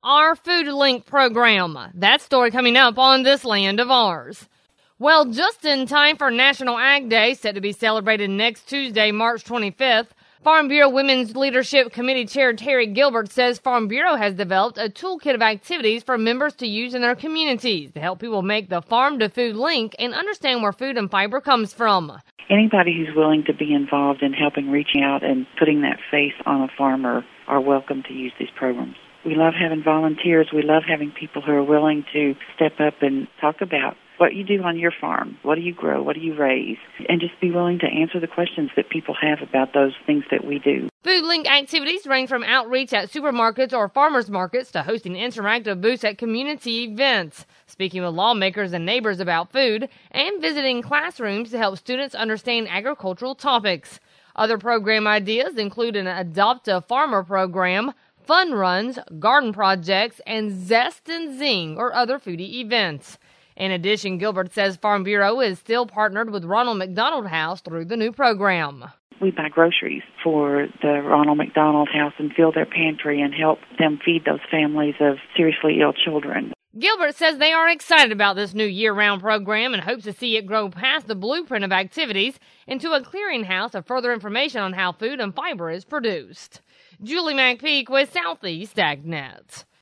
our Food Link program. That story coming up on This Land of Ours. Well, just in time for National Ag Day, set to be celebrated next Tuesday, March 25th, Farm Bureau Women's Leadership Committee Chair Terry Gilbert says Farm Bureau has developed a toolkit of activities for members to use in their communities to help people make the farm-to-food link and understand where food and fiber comes from. Anybody who's willing to be involved in helping reaching out and putting that face on a farmer are welcome to use these programs. We love having volunteers. We love having people who are willing to step up and talk about what you do on your farm, what do you grow, what do you raise, and just be willing to answer the questions that people have about those things that we do. Food Link activities range from outreach at supermarkets or farmers markets to hosting interactive booths at community events, speaking with lawmakers and neighbors about food, and visiting classrooms to help students understand agricultural topics. Other program ideas include an Adopt a Farmer program, fun runs, garden projects, and Zest and Zing or other foodie events. In addition, Gilbert says Farm Bureau is still partnered with Ronald McDonald House through the new program. We buy groceries for the Ronald McDonald House and fill their pantry and help them feed those families of seriously ill children. Gilbert says they are excited about this new year-round program and hopes to see it grow past the blueprint of activities into a clearinghouse of further information on how food and fiber is produced. Julie McPeak with Southeast AgNet.